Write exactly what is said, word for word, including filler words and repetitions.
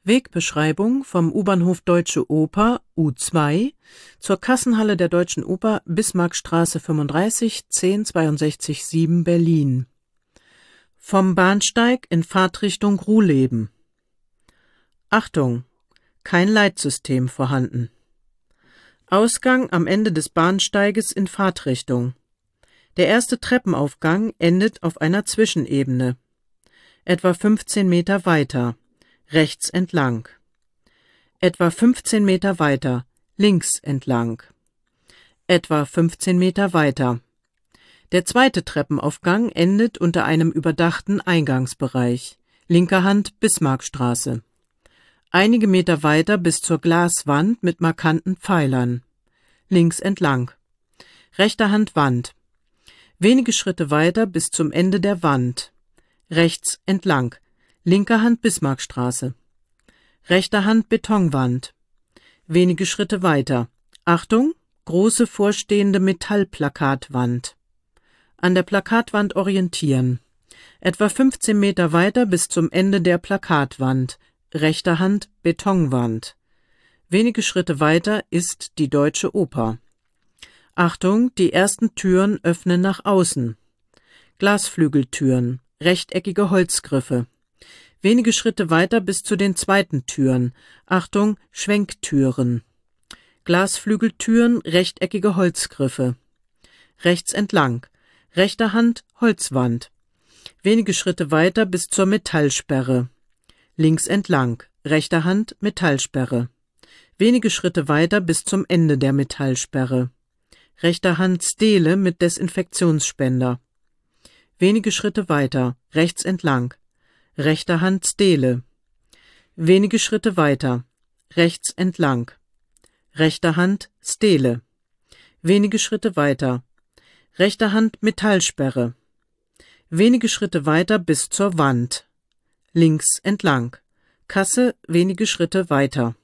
Wegbeschreibung vom U-Bahnhof Deutsche Oper U zwei zur Kassenhalle der Deutschen Oper, Bismarckstraße fünfunddreißig, zehn zweiundsechzig sieben, Berlin. Vom Bahnsteig in Fahrtrichtung Ruhleben. Achtung! Kein Leitsystem vorhanden. Ausgang am Ende des Bahnsteiges in Fahrtrichtung. Der erste Treppenaufgang endet auf einer Zwischenebene. Etwa fünfzehn Meter weiter, rechts entlang. Etwa fünfzehn Meter weiter, links entlang. Etwa fünfzehn Meter weiter. Der zweite Treppenaufgang endet unter einem überdachten Eingangsbereich. Linker Hand Bismarckstraße. Einige Meter weiter bis zur Glaswand mit markanten Pfeilern. Links entlang. Rechter Hand Wand. Wenige Schritte weiter bis zum Ende der Wand. Rechts entlang. Linker Hand Bismarckstraße. Rechter Hand Betonwand. Wenige Schritte weiter. Achtung! Große vorstehende Metallplakatwand. An der Plakatwand orientieren. Etwa fünfzehn Meter weiter bis zum Ende der Plakatwand. Rechter Hand Betonwand. Wenige Schritte weiter ist die Deutsche Oper. Achtung, die ersten Türen öffnen nach außen. Glasflügeltüren, rechteckige Holzgriffe. Wenige Schritte weiter bis zu den zweiten Türen. Achtung, Schwenktüren. Glasflügeltüren, rechteckige Holzgriffe. Rechts entlang. Rechter Hand Holzwand. Wenige Schritte weiter bis zur Metallsperre. Links entlang, rechter Hand Metallsperre. Wenige Schritte weiter bis zum Ende der Metallsperre. Rechter Hand Stele mit Desinfektionsspender. Wenige Schritte weiter, rechts entlang. Rechter Hand Stele. Wenige Schritte weiter, rechts entlang. Rechter Hand Stele. Wenige Schritte weiter. Rechter Hand Metallsperre. Wenige Schritte weiter bis zur Wand. Links entlang. Kasse wenige Schritte weiter.